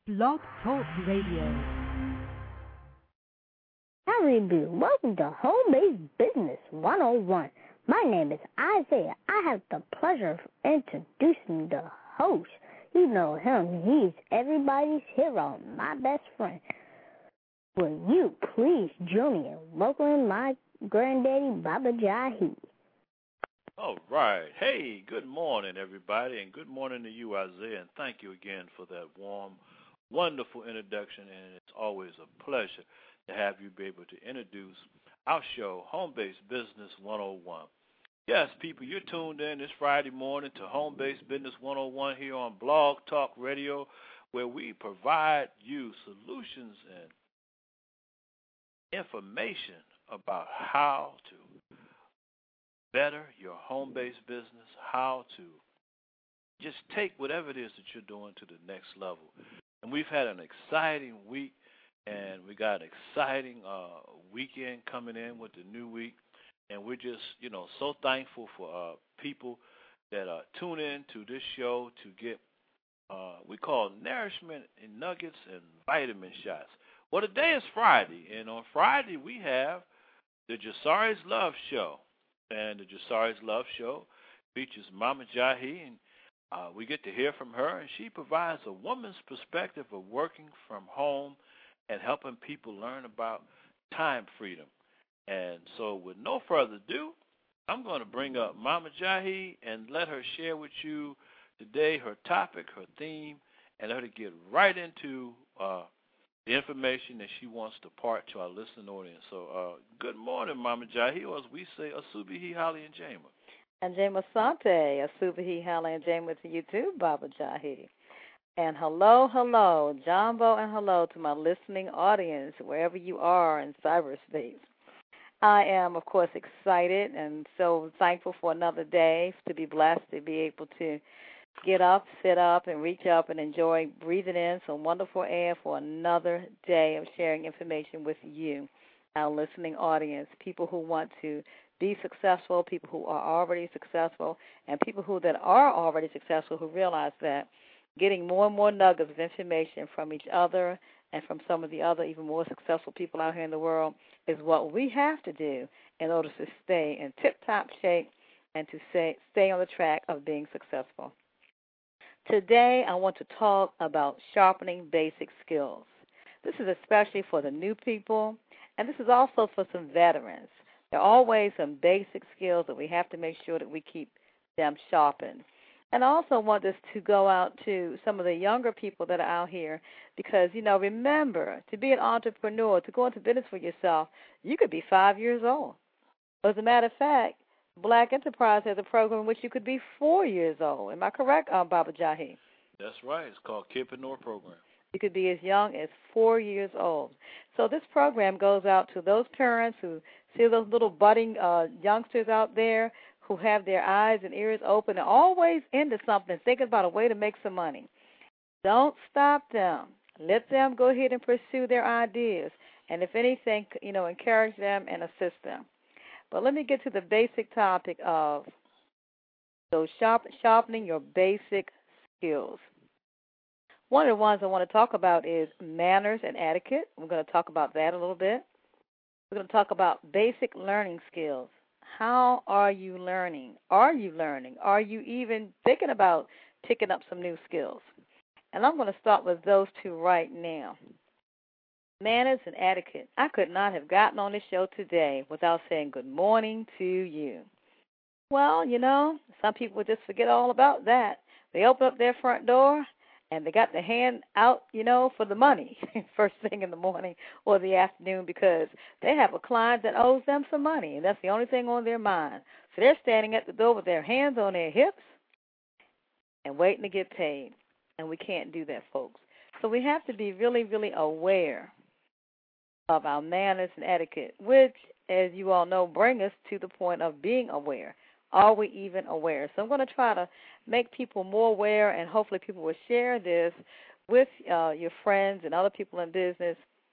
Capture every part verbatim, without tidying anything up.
Blog Talk Radio. Howdy, Boo. Welcome to Home-Based Business one oh one. My name is Isaiah. I have the pleasure of introducing the host. You know him. He's everybody's hero, my best friend. Will you please join me in welcoming my granddaddy, Baba Jahi? All right. Hey, good morning, everybody, and good morning to you, Isaiah, and thank you again for that warm, wonderful introduction, and it's always a pleasure to have you be able to introduce our show, Home-Based Business one oh one. Yes, people, you're tuned in this Friday morning to Home-Based Business one oh one here on Blog Talk Radio, where we provide you solutions and information about how to better your home-based business, how to just take whatever it is that you're doing to the next level. And we've had an exciting week, and we got an exciting uh, weekend coming in with the new week. And we're just, you know, so thankful for uh, people that uh, tune in to this show to get, uh, we call nourishment and nuggets and vitamin shots. Well, today is Friday, and on Friday we have the Jasari's Love Show. And the Jasari's Love Show features Mama Jahi, and uh, we get to hear from her, and she provides a woman's perspective of working from home and helping people learn about time freedom. And so with no further ado, I'm going to bring up Mama Jahi and let her share with you today her topic, her theme, and let her get right into uh, the information that she wants to part to our listening audience. So uh, good morning, Mama Jahi, or as we say, Asubihi Holly and Jama. And Jama Sante, Asubihi Holly and Jama to you too, Baba Jahi. And hello, hello, Jumbo, and hello to my listening audience, wherever you are in cyberspace. I am, of course, excited and so thankful for another day, to be blessed to be able to get up, sit up, and reach up and enjoy breathing in some wonderful air for another day of sharing information with you, our listening audience, people who want to be successful, people who are already successful, and people who that are already successful who realize that getting more and more nuggets of information from each other and from some of the other even more successful people out here in the world is what we have to do in order to stay in tip-top shape and to stay, stay on the track of being successful. Today, I want to talk about sharpening basic skills. This is especially for the new people, and this is also for some veterans. There are always some basic skills that we have to make sure that we keep them sharpened. And I also want this to go out to some of the younger people that are out here because, you know, remember, to be an entrepreneur, to go into business for yourself, you could be five years old. As a matter of fact, Black Enterprise has a program in which you could be four years old. Am I correct, um, Baba Jahi? That's right. It's called Kidpreneur Program. You could be as young as four years old. So this program goes out to those parents who see those little budding uh, youngsters out there who have their eyes and ears open and always into something, thinking about a way to make some money. Don't stop them. Let them go ahead and pursue their ideas. And if anything, you know, encourage them and assist them. But let me get to the basic topic of so sharp, sharpening your basic skills. One of the ones I want to talk about is manners and etiquette. We're going to talk about that a little bit. We're going to talk about basic learning skills. How are you learning? Are you learning? Are you even thinking about picking up some new skills? And I'm going to start with those two right now. Manners and etiquette. I could not have gotten on this show today without saying good morning to you. Well, you know, some people just forget all about that. They open up their front door and they got their hand out, you know, for the money first thing in the morning or the afternoon because they have a client that owes them some money, and that's the only thing on their mind. So they're standing at the door with their hands on their hips and waiting to get paid, and we can't do that, folks. So we have to be really, really aware of our manners and etiquette, which, as you all know, bring us to the point of being aware. Are we even aware? So I'm going to try to make people more aware, and hopefully people will share this with uh, your friends and other people in business.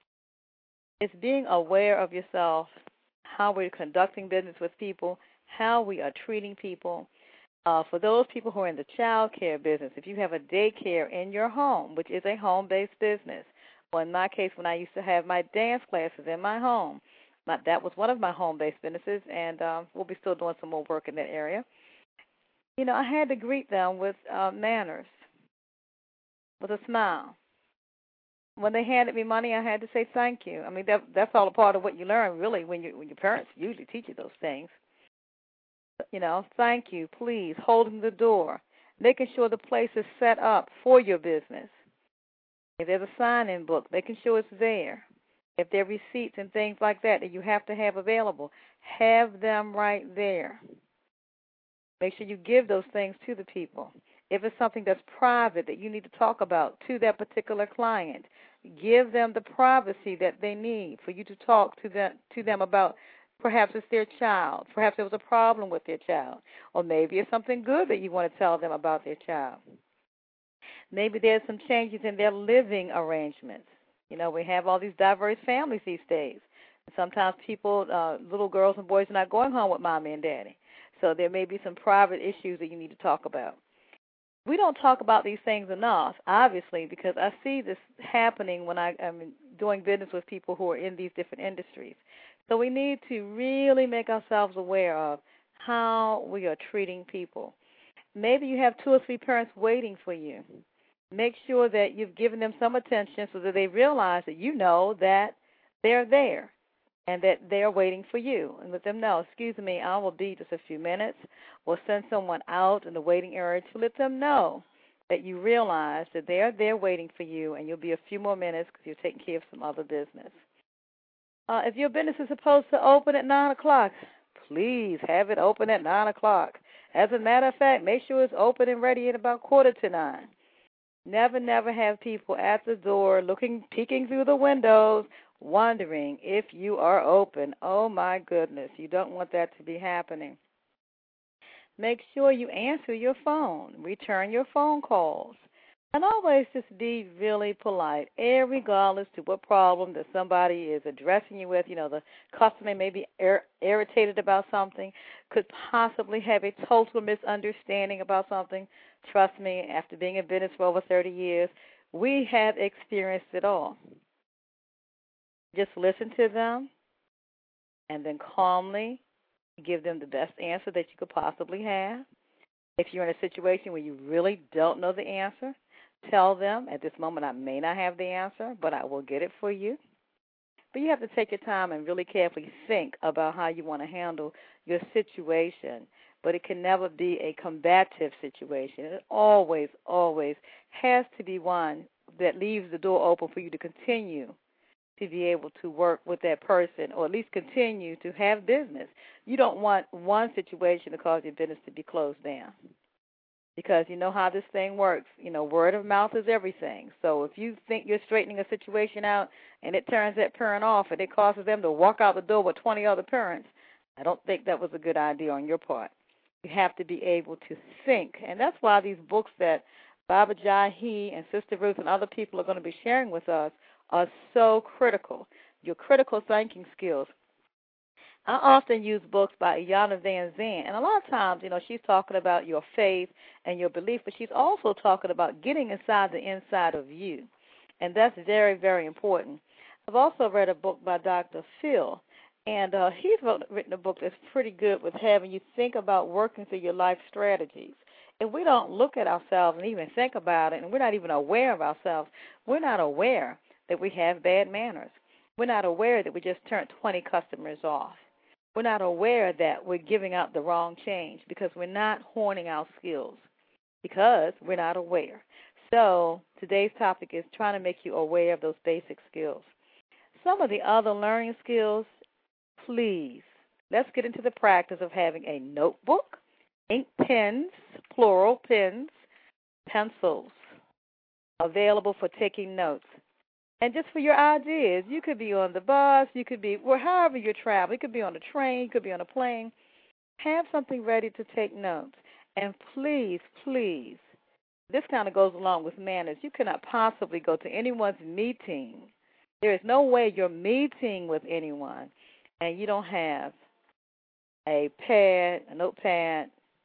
It's being aware of yourself, how we're conducting business with people, how we are treating people, Uh, for those people who are in the child care business, if you have a daycare in your home, which is a home-based business, or in my case, when I used to have my dance classes in my home, my, that was one of my home-based businesses, and um, we'll be still doing some more work in that area. You know, I had to greet them with uh, manners, with a smile. When they handed me money, I had to say thank you. I mean, that, that's all a part of what you learn, really, when, you, when your parents usually teach you those things. You know, thank you, please, holding the door, making sure the place is set up for your business. If there's a sign-in book, making sure it's there. If there are receipts and things like that that you have to have available, have them right there. Make sure you give those things to the people. If it's something that's private that you need to talk about to that particular client, give them the privacy that they need for you to talk to them, to them about. Perhaps it's their child. Perhaps there was a problem with their child. Or maybe it's something good that you want to tell them about their child. Maybe there's some changes in their living arrangements. You know, we have all these diverse families these days. Sometimes people, uh, little girls and boys are not going home with mommy and daddy. So there may be some private issues that you need to talk about. We don't talk about these things enough, obviously, because I see this happening when I am doing business with people who are in these different industries. So we need to really make ourselves aware of how we are treating people. Maybe you have two or three parents waiting for you. Make sure that you've given them some attention so that they realize that you know that they're there and that they're waiting for you. And let them know, excuse me, I will be just a few minutes. We'll send someone out in the waiting area to let them know that you realize that they're there waiting for you, and you'll be a few more minutes because you're taking care of some other business. Uh, if your business is supposed to open at nine o'clock, please have it open at nine o'clock. As a matter of fact, make sure it's open and ready at about quarter to nine. Never, never have people at the door looking, peeking through the windows, wondering if you are open. Oh, my goodness. You don't want that to be happening. Make sure you answer your phone. Return your phone calls. And always just be really polite, regardless to what problem that somebody is addressing you with. You know, the customer may be ir- irritated about something, could possibly have a total misunderstanding about something. Trust me, after being in business for over thirty years, we have experienced it all. Just listen to them and then calmly give them the best answer that you could possibly have. If you're in a situation where you really don't know the answer, tell them, at this moment I may not have the answer, but I will get it for you. But you have to take your time and really carefully think about how you want to handle your situation. But it can never be a combative situation. It always, always has to be one that leaves the door open for you to continue to be able to work with that person, or at least continue to have business. You don't want one situation to cause your business to be closed down, because you know how this thing works. You know, word of mouth is everything. So if you think you're straightening a situation out and it turns that parent off and it causes them to walk out the door with twenty other parents, I don't think that was a good idea on your part. You have to be able to think, and that's why these books that Baba Jahi and Sister Ruth and other people are going to be sharing with us are so critical. Your critical thinking skills. I often use books by Iyanla Vanzant, and a lot of times, you know, she's talking about your faith and your belief, but she's also talking about getting inside the inside of you, and that's very, very important. I've also read a book by Doctor Phil, and uh, he's written a book that's pretty good with having you think about working through your life strategies. If we don't look at ourselves and even think about it, and we're not even aware of ourselves, we're not aware that we have bad manners. We're not aware that we just turned twenty customers off. We're not aware that we're giving out the wrong change because we're not honing our skills, because we're not aware. So today's topic is trying to make you aware of those basic skills. Some of the other learning skills, please, let's get into the practice of having a notebook, ink pens, plural pens, pencils available for taking notes. And just for your ideas, you could be on the bus, you could be, well, however you're traveling, you could be on a train, you could be on a plane. Have something ready to take notes. And please, please, this kind of goes along with manners. You cannot possibly go to anyone's meeting. There is no way you're meeting with anyone and you don't have a pad, a notepad,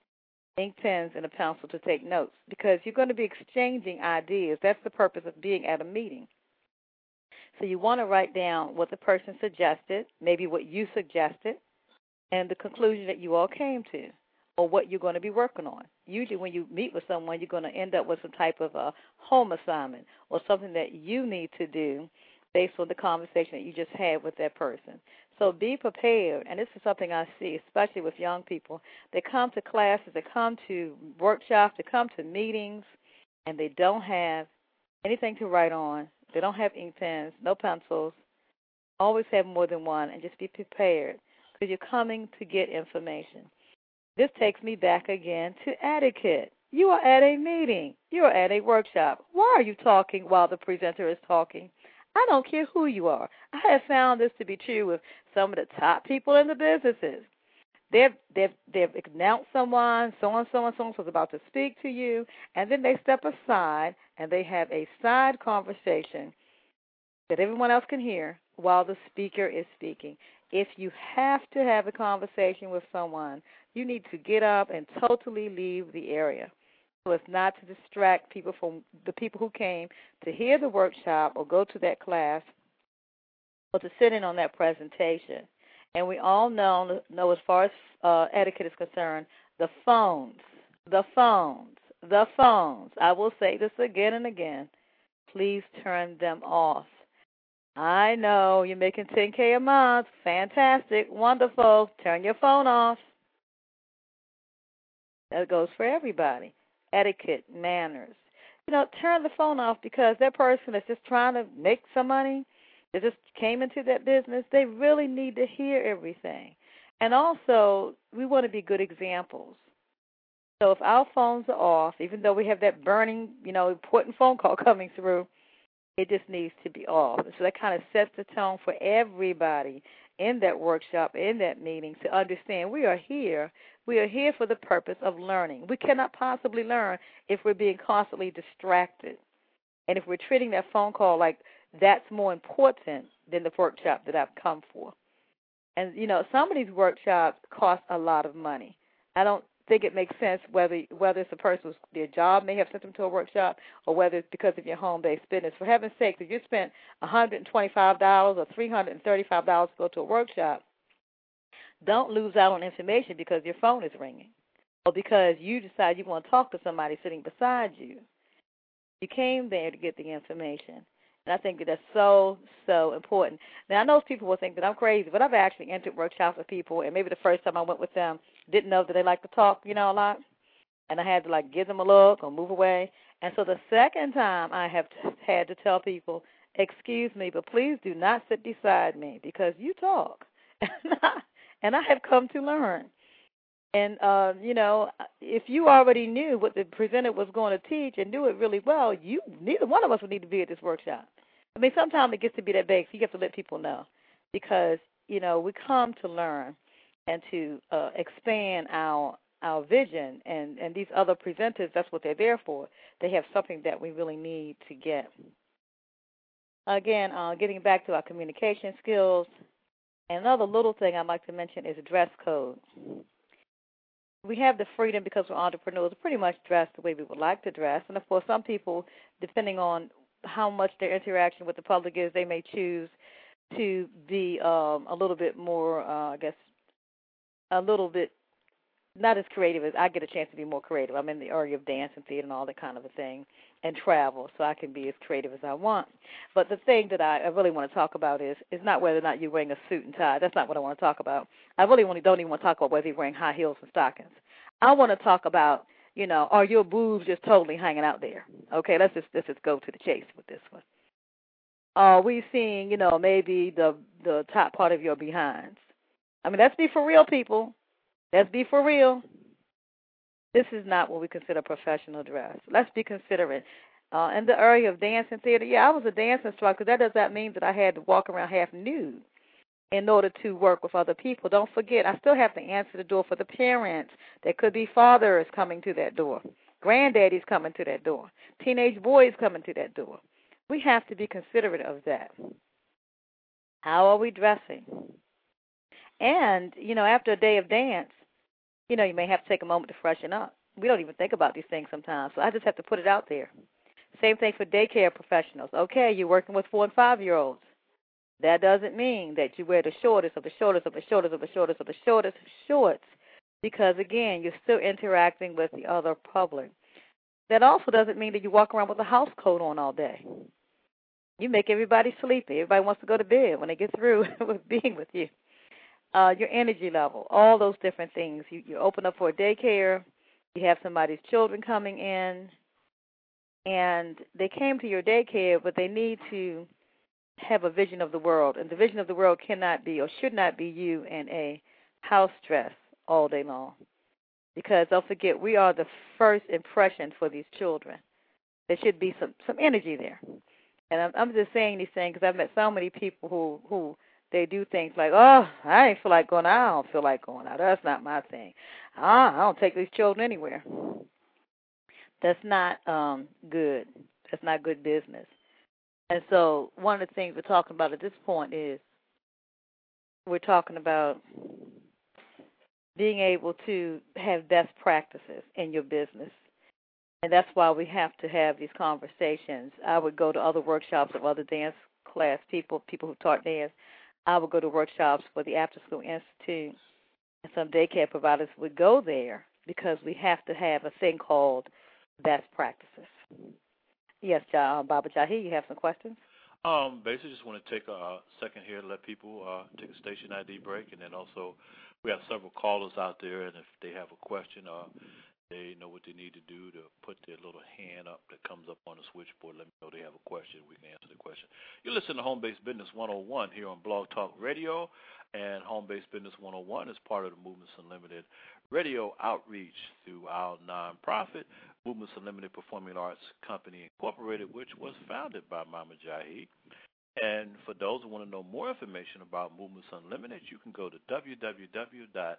ink pens and a pencil to take notes because you're going to be exchanging ideas. That's the purpose of being at a meeting. So you want to write down what the person suggested, maybe what you suggested, and the conclusion that you all came to, or what you're going to be working on. Usually when you meet with someone, you're going to end up with some type of a home assignment or something that you need to do based on the conversation that you just had with that person. So be prepared, and this is something I see, especially with young people. They come to classes, they come to workshops, they come to meetings, and they don't have anything to write on. They don't have ink pens, no pencils. Always have more than one, and just be prepared because you're coming to get information. This takes me back again to etiquette. You are at a meeting. You are at a workshop. Why are you talking while the presenter is talking? I don't care who you are. I have found this to be true with some of the top people in the businesses. They've, they've, they've announced someone, so-and-so and so-and-so is about to speak to you, and then they step aside and they have a side conversation that everyone else can hear while the speaker is speaking. If you have to have a conversation with someone, you need to get up and totally leave the area. So it's not to distract people from the people who came to hear the workshop or go to that class or to sit in on that presentation. And we all know, know as far as uh, etiquette is concerned, the phones, the phones, the phones. I will say this again and again. Please turn them off. I know you're making ten K a month. Fantastic. Wonderful. Turn your phone off. That goes for everybody. Etiquette, manners. You know, turn the phone off because that person is just trying to make some money. They just came into that business. They really need to hear everything. And also, we want to be good examples. So if our phones are off, even though we have that burning, you know, important phone call coming through, it just needs to be off. So that kind of sets the tone for everybody in that workshop, in that meeting, to understand we are here. We are here for the purpose of learning. We cannot possibly learn if we're being constantly distracted. And if we're treating that phone call like that's more important than the workshop that I've come for. And, you know, some of these workshops cost a lot of money. I don't think it makes sense whether whether it's a person's their job may have sent them to a workshop or whether it's because of your home-based business. For heaven's sakes, if you spent one hundred twenty-five dollars or three hundred thirty-five dollars to go to a workshop, don't lose out on information because your phone is ringing or because you decide you want to talk to somebody sitting beside you. You came there to get the information. And I think that that's so, so important. Now, I know people will think that I'm crazy, but I've actually entered workshops with people, and maybe the first time I went with them, didn't know that they like to talk, you know, a lot. And I had to, like, give them a look or move away. And so the second time I have t- had to tell people, excuse me, but please do not sit beside me because you talk. and, I, and I have come to learn. And, uh, you know, if you already knew what the presenter was going to teach and knew it really well, you neither one of us would need to be at this workshop. I mean, sometimes it gets to be that big, so you have to let people know because, you know, we come to learn and to uh, expand our our vision. And, and these other presenters, that's what they're there for. They have something that we really need to get. Again, uh, getting back to our communication skills, another little thing I'd like to mention is dress code. We have the freedom because we're entrepreneurs to pretty much dress the way we would like to dress. And, of course, some people, depending on how much their interaction with the public is, they may choose to be um, a little bit more, uh, I guess, a little bit not as creative as I get a chance to be more creative. I'm in the area of dance and theater and all that kind of a thing and travel, so I can be as creative as I want. But the thing that I, I really want to talk about is is not whether or not you're wearing a suit and tie. That's not what I want to talk about. I really want to, don't even want to talk about whether you're wearing high heels and stockings. I want to talk about, you know, are your boobs just totally hanging out there? Okay, let's just let's just go to the chase with this one. Are we seeing, you know, maybe the the top part of your behinds? I mean, let's be for real, people. Let's be for real. This is not what we consider professional dress. Let's be considerate. Uh, in the area of dance and theater, yeah, I was a dance instructor. That does not mean that I had to walk around half nude in order to work with other people. Don't forget, I still have to answer the door for the parents. There could be fathers coming to that door, granddaddies coming to that door, teenage boys coming to that door. We have to be considerate of that. How are we dressing? And, you know, after a day of dance, you know, you may have to take a moment to freshen up. we don't even think about these things sometimes. So I just have to put it out there. Same thing for daycare professionals. Okay, you're working with four and five-year-olds. That doesn't mean that you wear the shortest of the shortest of the shortest of the shortest of the shortest shorts because, again, you're still interacting with the other public. That also doesn't mean that you walk around with a house coat on all day. You make everybody sleepy. Everybody wants to go to bed when they get through with being with you. Uh, your energy level, all those different things. You, you open up for a daycare. You have somebody's children coming in, and they came to your daycare, but they need to have a vision of the world. And the vision of the world cannot be or should not be you in a house dress all day long. Because don't forget, we are the first impression for these children. There should be some, some energy there. And I'm, I'm just saying these things because I've met so many people who, who they do things like, oh, I ain't feel like going out. I don't feel like going out. That's not my thing. Ah, I don't take these children anywhere. That's not um, good. That's not good business. And so one of the things we're talking about at this point is we're talking about being able to have best practices in your business. And that's why we have to have these conversations. I would go to other workshops of other dance class people, people who taught dance. I would go to workshops for the After School Institute. And some daycare providers would go there because we have to have a thing called best practices. Yes, uh, Baba Jahi, you have some questions? Um, basically, just want to take a second here to let people uh, take a station I D break, and then also we have several callers out there, and if they have a question, uh, they know what they need to do to put their little hand up that comes up on the switchboard. Let me know they have a question. We can answer the question. You listen to Home Based Business one oh one here on Blog Talk Radio, and Home Based Business one oh one is part of the Movements Unlimited radio outreach through our nonprofit, Movements Unlimited Performing Arts Company Incorporated, which was founded by Mama Jahi. And for those who want to know more information about Movements Unlimited, you can go to w w w dot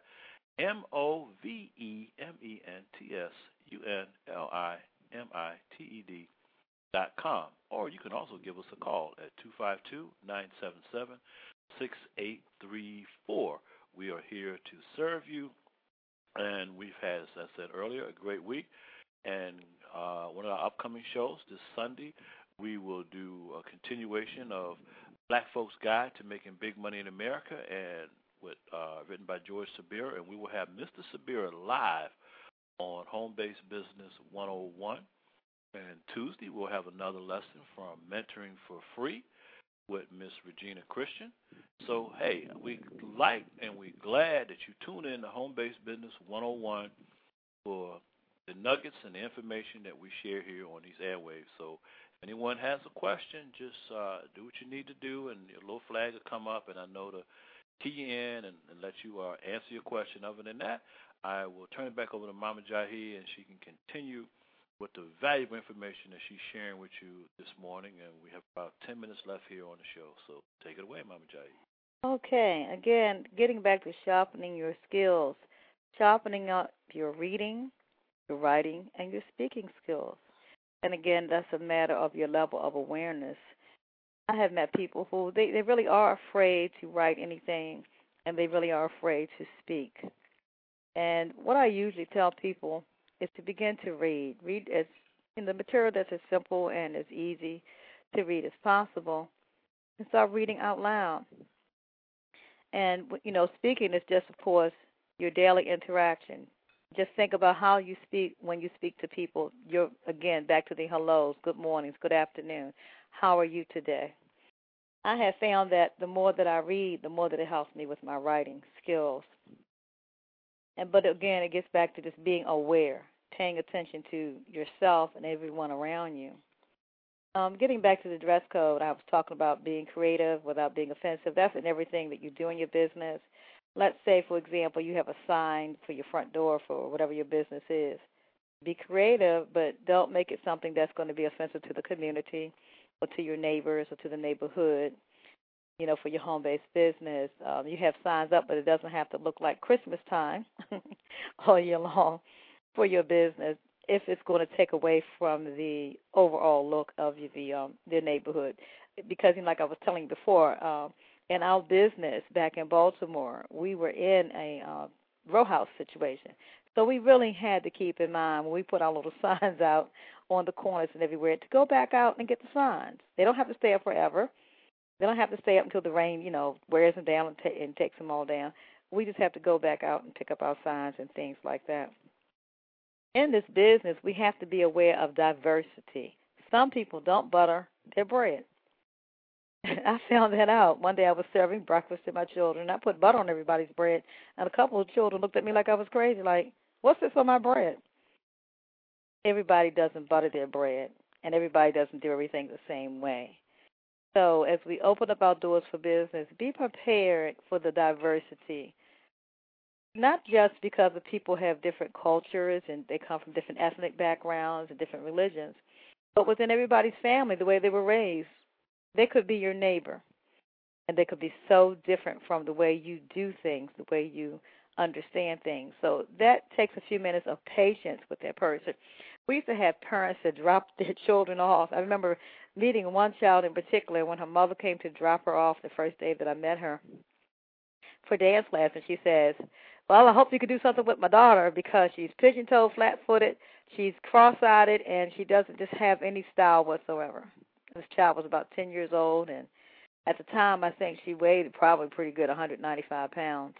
movements dot com, or you can also give us a call at two five two, nine seven seven, six eight three four. We are here to serve you, and we've had, as I said earlier, a great week. And uh, one of our upcoming shows this Sunday, we will do a continuation of Black Folks' Guide to Making Big Money in America, and with uh, written by George Sabira, and we will have Mister Sabira live on Home Based Business one oh one. And Tuesday, we'll have another lesson from Mentoring for Free with Miss Regina Christian. So, hey, we like and we're glad that you tune in to Home Based Business one oh one for the nuggets and the information that we share here on these airwaves. So if anyone has a question, just uh, do what you need to do, and your little flag will come up, and I know to key you in and, and let you uh, answer your question. Other than that, I will turn it back over to Mama Jahi, and she can continue with the valuable information that she's sharing with you this morning. And we have about ten minutes left here on the show. So take it away, Mama Jahi. Okay. Again, getting back to sharpening your skills, sharpening up your reading, your writing, and your speaking skills. And again, that's a matter of your level of awareness. I have met people who they, they really are afraid to write anything, and they really are afraid to speak. And what I usually tell people is to begin to read. Read as in the material that's as simple and as easy to read as possible, and start reading out loud. And, you know, speaking is just, of course, your daily interaction. Just think about how you speak when you speak to people. You're, again, back to the hellos, good mornings, good afternoon. How are you today? I have found that the more that I read, the more that it helps me with my writing skills. And but again, it gets back to just being aware, paying attention to yourself and everyone around you. Um, getting back to the dress code, I was talking about being creative without being offensive. That's in everything that you do in your business. Let's say, for example, you have a sign for your front door for whatever your business is. Be creative, but don't make it something that's going to be offensive to the community or to your neighbors or to the neighborhood, you know, for your home-based business. Um, you have signs up, but it doesn't have to look like Christmas time all year long for your business if it's going to take away from the overall look of the, um, the neighborhood. Because, you know, like I was telling you before, uh, in our business back in Baltimore, we were in a uh, row house situation. So we really had to keep in mind when we put our little signs out on the corners and everywhere to go back out and get the signs. They don't have to stay up forever. They don't have to stay up until the rain, you know, wears them down and, ta- and takes them all down. We just have to go back out and pick up our signs and things like that. In this business, we have to be aware of diversity. Some people don't butter their bread. I found that out. One day I was serving breakfast to my children. I put butter on everybody's bread, and a couple of children looked at me like I was crazy, like, what's this on my bread? Everybody doesn't butter their bread, and everybody doesn't do everything the same way. So as we open up our doors for business, be prepared for the diversity, not just because the people have different cultures and they come from different ethnic backgrounds and different religions, but within everybody's family, the way they were raised. They could be your neighbor, and they could be so different from the way you do things, the way you understand things. So that takes a few minutes of patience with that person. We used to have parents that dropped their children off. I remember meeting one child in particular when her mother came to drop her off the first day that I met her for dance class, and she says, well, I hope you could do something with my daughter because she's pigeon-toed, flat-footed, she's cross-eyed, and she doesn't just have any style whatsoever. This child was about ten years old, and at the time, I think she weighed probably pretty good, one hundred ninety-five pounds.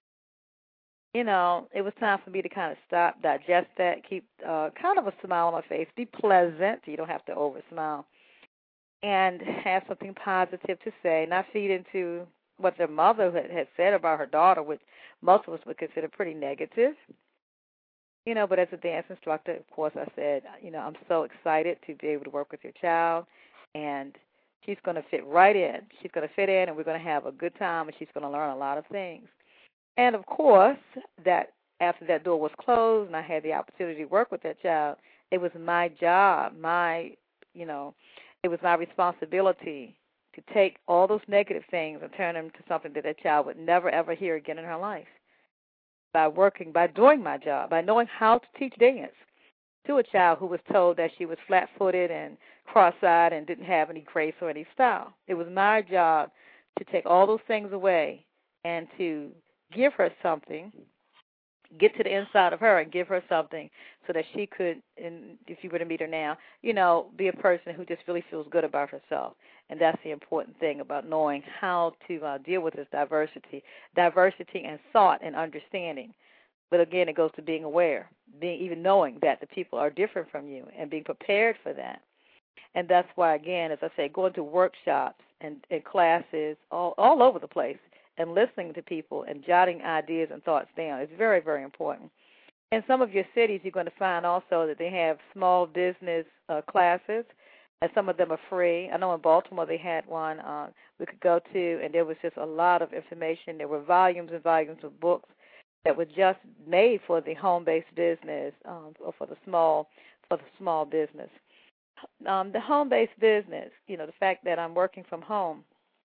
You know, it was time for me to kind of stop, digest that, keep uh, kind of a smile on my face, be pleasant. You don't have to over-smile, and have something positive to say, not feed into what their mother had, had said about her daughter, which most of us would consider pretty negative. You know, but as a dance instructor, of course, I said, you know, I'm so excited to be able to work with your child. And she's going to fit right in. She's going to fit in, and we're going to have a good time, and she's going to learn a lot of things. And, of course, that after that door was closed and I had the opportunity to work with that child, it was my job, my, you know, it was my responsibility to take all those negative things and turn them to something that that child would never, ever hear again in her life. By working, by doing my job, by knowing how to teach dance to a child who was told that she was flat-footed and cross-eyed and didn't have any grace or any style. It was my job to take all those things away and to give her something, get to the inside of her and give her something so that she could, and if you were to meet her now, you know, be a person who just really feels good about herself. And that's the important thing about knowing how to uh, deal with this diversity, diversity and thought and understanding. But again, it goes to being aware, being even knowing that the people are different from you and being prepared for that. And that's why, again, as I say, going to workshops and, and classes all, all over the place and listening to people and jotting ideas and thoughts down is very, very important. In some of your cities, you're going to find also that they have small business uh, classes, and some of them are free. I know in Baltimore they had one uh, we could go to, and there was just a lot of information. There were volumes and volumes of books that were just made for the home-based business um, or for the small for the small business. Um, the home-based business, you know, the fact that I'm working from home,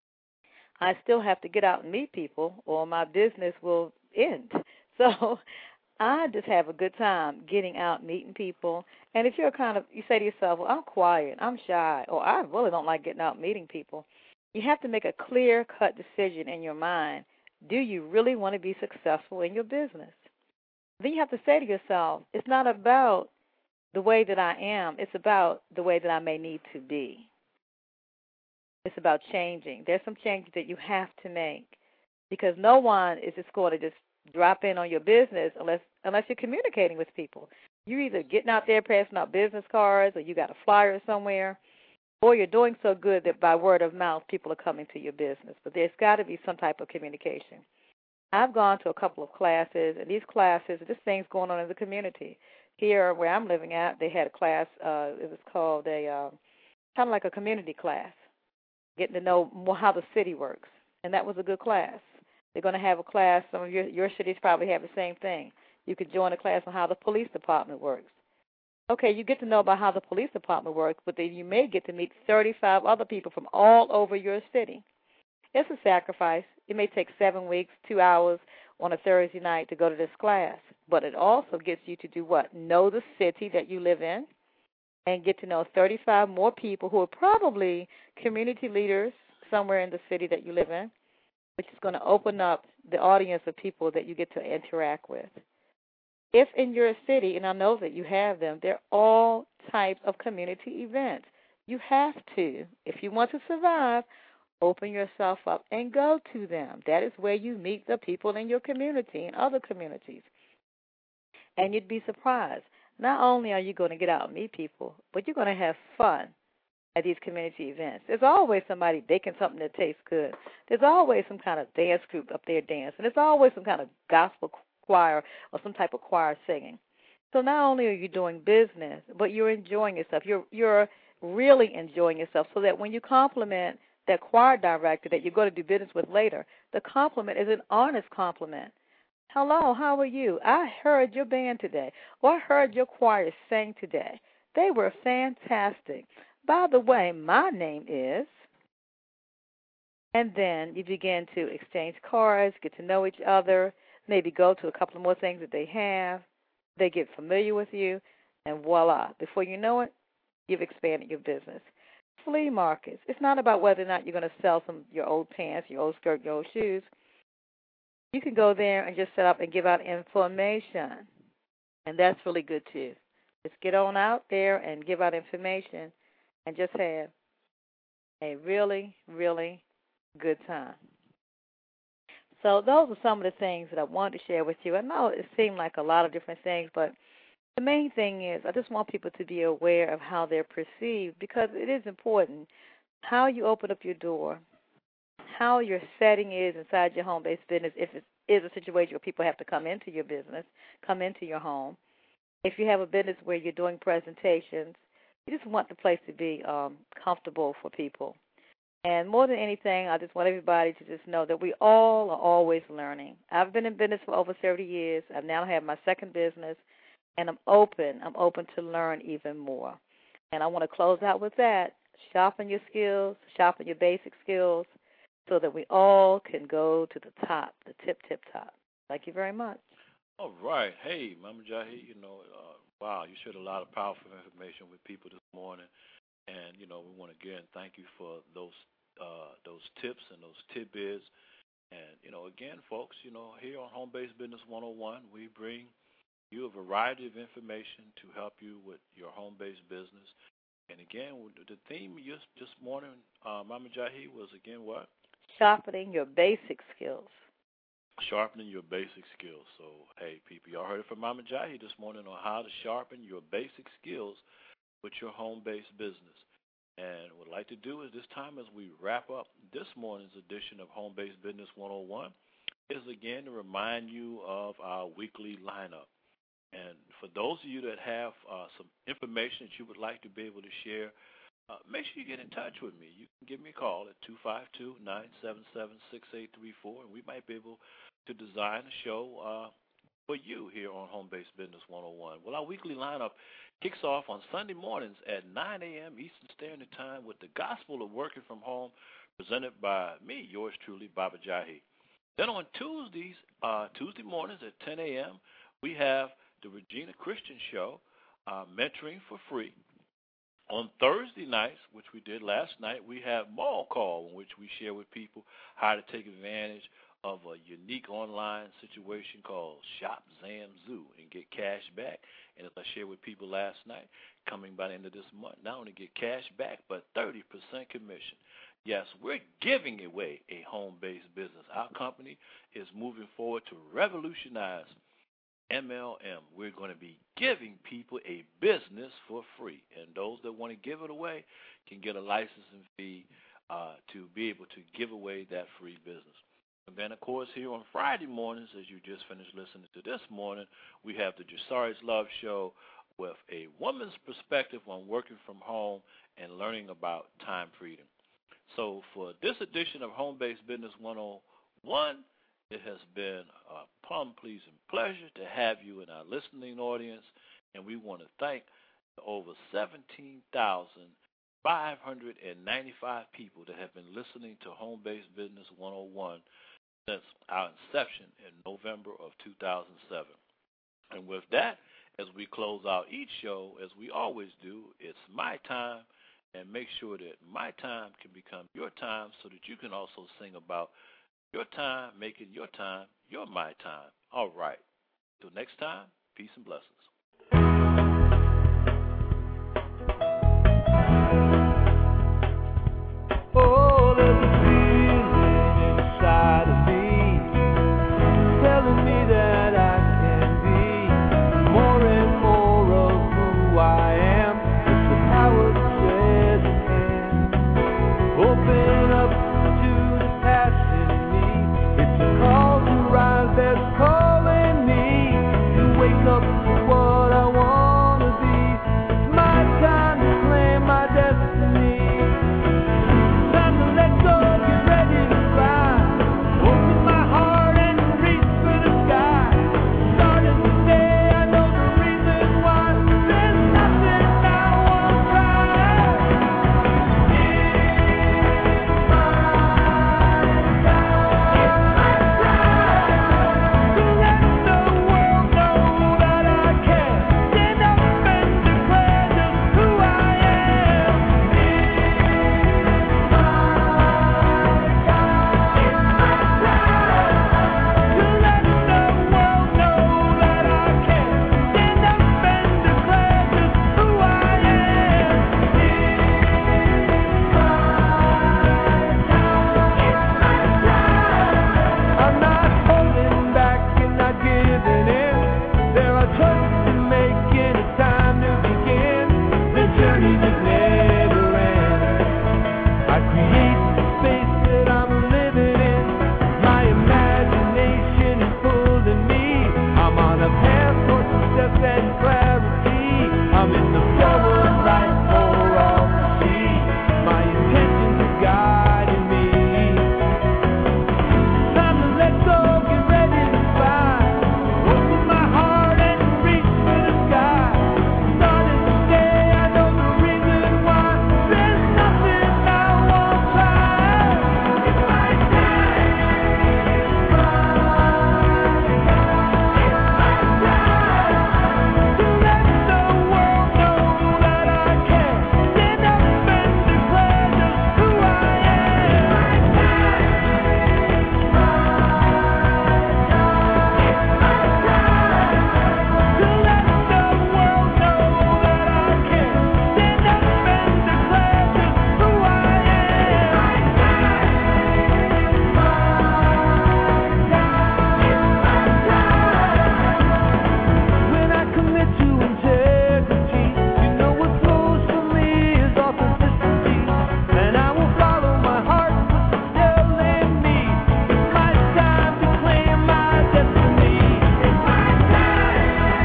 I still have to get out and meet people or my business will end. So I just have a good time getting out, meeting people. And if you're kind of, you say to yourself, well, I'm quiet, I'm shy, or I really don't like getting out meeting people, you have to make a clear-cut decision in your mind. Do you really want to be successful in your business? Then you have to say to yourself, it's not about the way that I am. It's about the way that I may need to be. It's about changing. There's some changes that you have to make because no one is just going to just drop in on your business unless unless you're communicating with people. You're either getting out there passing out business cards or you got a flyer somewhere, or you're doing so good that by word of mouth people are coming to your business. But there's got to be some type of communication. I've gone to a couple of classes, and these classes, this thing's going on in the community. Here where I'm living at, they had a class, uh, it was called a uh, kind of like a community class, getting to know more how the city works, and that was a good class. They're going to have a class, some of your, your cities probably have the same thing. You could join a class on how the police department works. Okay, you get to know about how the police department works, but then you may get to meet thirty-five other people from all over your city. It's a sacrifice. It may take seven weeks, two hours on a Thursday night to go to this class, but it also gets you to do what? Know the city that you live in and get to know thirty-five more people who are probably community leaders somewhere in the city that you live in, which is going to open up the audience of people that you get to interact with. if in your city, and I know that you have them, there are all types of community events. You have to, if you want to survive, open yourself up and go to them. That is where you meet the people in your community and other communities. And you'd be surprised. Not only are you going to get out and meet people, but you're going to have fun at these community events. There's always somebody baking something that tastes good. There's always some kind of dance group up there dancing. There's always some kind of gospel choir or some type of choir singing. So not only are you doing business, but you're enjoying yourself. You're you're really enjoying yourself, so that when you compliment that choir director that you're going to do business with later, the compliment is an honest compliment. Hello, how are you? I heard your band today, or I heard your choir sang today. They were fantastic. By the way, my name is, and then you begin to exchange cards, get to know each other, maybe go to a couple of more things that they have. They get familiar with you, and voila. Before you know it, you've expanded your business. Flea markets. It's not about whether or not you're going to sell some your old pants, your old skirt, your old shoes. You can go there and just set up and give out information, and that's really good too. Just get on out there and give out information and just have a really, really good time. So those are some of the things that I wanted to share with you. I know it seemed like a lot of different things, but the main thing is I just want people to be aware of how they're perceived, because it is important how you open up your door, how your setting is inside your home-based business, if it is a situation where people have to come into your business, come into your home. If you have a business where you're doing presentations, you just want the place to be um, comfortable for people. And more than anything, I just want everybody to just know that we all are always learning. I've been in business for over thirty years. I now have my second business, and I'm open. I'm open to learn even more. And I want to close out with that. Sharpen your skills, sharpen your basic skills, so that we all can go to the top, the tip, tip top. Thank you very much. All right. Hey, Mama Jahi, you know, uh, wow, you shared a lot of powerful information with people this morning. And, you know, we want to, again, thank you for those uh, those tips and those tidbits. And, you know, again, folks, you know, here on Home Based Business one oh one, we bring you a variety of information to help you with your home-based business. And, again, the theme just this morning, uh, Mama Jahi, was, again, what? Sharpening your basic skills. Sharpening your basic skills. So, hey, people, y'all heard it from Mama Jahi this morning on how to sharpen your basic skills with your home-based business. And what I'd like to do is this time as we wrap up this morning's edition of Home-Based Business one oh one is, again, to remind you of our weekly lineup. And for those of you that have uh, some information that you would like to be able to share, uh, make sure you get in touch with me. You can give me a call at two five two, nine seven seven, six eight three four, and we might be able to design a show uh, for you here on Home-Based Business one oh one. Well, our weekly lineup kicks off on Sunday mornings at nine a.m. Eastern Standard Time with the Gospel of Working from Home, presented by me, yours truly, Baba Jahi. Then on Tuesdays, uh, Tuesday mornings at ten a.m., we have the Regina Christian Show, uh, Mentoring for Free. On Thursday nights, which we did last night, we have Mall Call, in which we share with people how to take advantage of a unique online situation called Shop Zamzoo and get cash back. And as I shared with people last night, coming by the end of this month, not only get cash back, but thirty percent commission. Yes, we're giving away a home-based business. Our company is moving forward to revolutionize M L M. We're going to be giving people a business for free. And those that want to give it away can get a licensing fee uh, to be able to give away that free business. And then, of course, here on Friday mornings, as you just finished listening to this morning, we have the Jasari's Love Show with a woman's perspective on working from home and learning about time freedom. So for this edition of Home-Based Business one oh one, it has been a plum-pleasing pleasure to have you in our listening audience, and we want to thank the over seventeen thousand five hundred ninety-five people that have been listening to Home-Based Business one oh one since our inception in November of two thousand seven. And with that, as we close out each show, as we always do, it's my time, and make sure that my time can become your time so that you can also sing about your time, making your time your my time. All right. Till next time, Peace and blessings. Oh, there's a feeling inside of me telling me that I can be more and more of who I am. It's the power that says I can. Open up to the passion in me. It's a call to rise that's calling me to wake up to what I want to be. It's my time to claim my destiny. Time to let go, get ready to fly. Open my heart and reach for the sky. Starting today, I know the reason why. There's nothing I won't try. It's my time. To let the world know that I can stand up and declare just who I am. It's my to let the world know that I can stand up and declare just who I am. I'm not holding back and not giving in. There are choices to make and it's time to begin. The journey just never ends. I create the space that I'm living in. My imagination is pulling me. I'm on a path towards success and clarity. I'm in the flow of light for all to see. My intentions are guiding me. Time to let go, get ready to fly. Open my heart and reach for the sky. Starting today, I know the reason why. There's nothing I won't try. It's my time. It's my time. To let the world know that I can stand up and declare just who I am. It's my to let the world know that I can stand up and declare just who I am. When I commit to integrity, you know what flows from me is authenticity. And I will follow my heart, what's telling me. It's my time to claim my destiny. It's my time.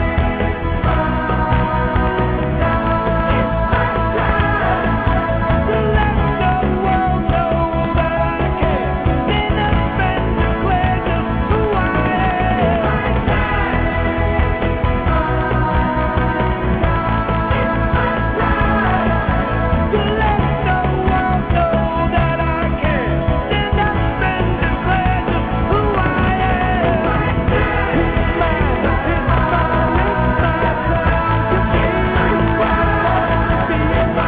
To let the world know that I can stand up and declare just who I am. To let the world know that I can stand up and declare just who I am. It's my, it's my, it's my time to be who I want to be. Claim my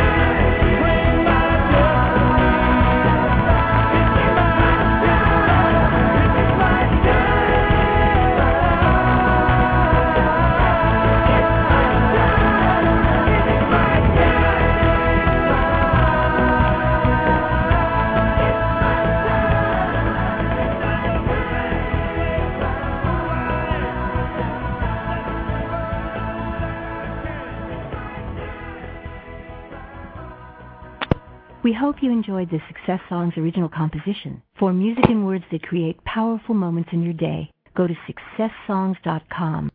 We hope you enjoyed the Success Songs original composition. For music and words that create powerful moments in your day, go to success songs dot com.